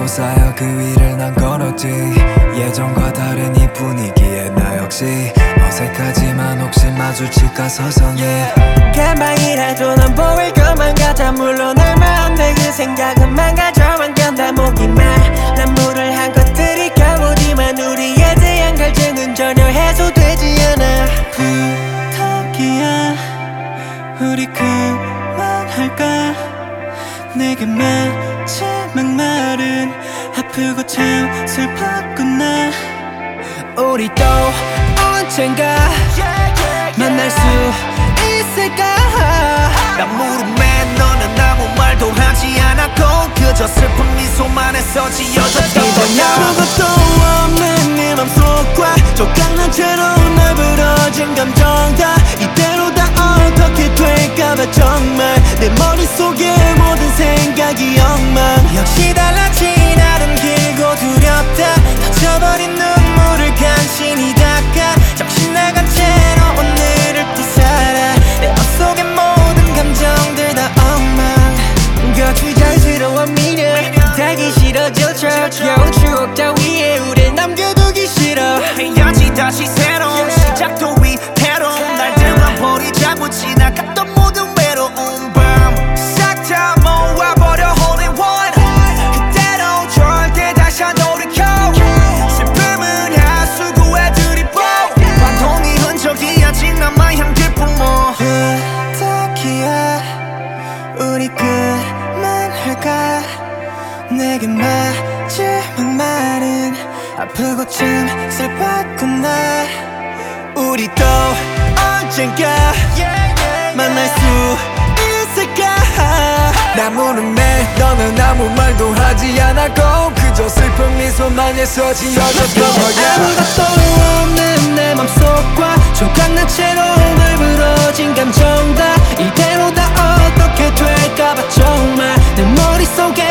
쌓여 그 위를 난 걸었지. 예전과 다른 이 분위기에 나 역시 어색하지만 혹시 마주칠까 서성이. 금방이라도 넌 보일 것만 같아. 물론 얼마 안 돼 그 생각은 망가져만 간다. 목이 말난 물을 한 것들이 가보지만 우리에 대한 갈증은 전혀 해소되지 않아. 부탁이야 우리 그만할까. 내게 마지막 말은 아프고 참 슬펐구나. 우리 또 언젠가 만날 수 있을까. 난 물음에 너는 아무 말도 하지 않았고 그저 슬픈 미소만에서 지어졌던 거야. 아무것도 없는 네 맘속과 조각난 채로 날 부러진 감정 다 이대로 다 어떻게 될까봐 정말 내 머릿속에 모든 생각이 엉망. 역시 달라진 나름 길고 두렵다. 다쳐버린 눈물을 간신히 닦아 정신 나간 채로 오늘을 또 살아. 내 맘속의 모든 감정들 다 엉망. 거추장스러운 미련 달기 싫어질 척 겨운 추억 따위에 우릴 남겨두기 싫어. 해야지 다시 새로운 시작도 위태로운 날들만 버리자고 지나갔던 모든 외로운 밤 싹 다 모아버려 all in one. 그대로 절대 다시 안 돌이켜. 슬픔은 하수구에 들이부 반동이 흔적이 아직 남아향 기쁨어. 부탁이야 우리 그만할까. 내게 마지막 말은 아프고 참 슬펐구나. 우리 또 언젠가 만날 수 있을까. 나 물음에 너는 아무 말도 하지 않았고 그저 슬픈 미소만에서 지어졌던 거야. 아무것도 없는 내 맘속과 조각난 채로 날 부러진 감정 다 이대로 다 어떻게 될까봐 정말 내 머릿속에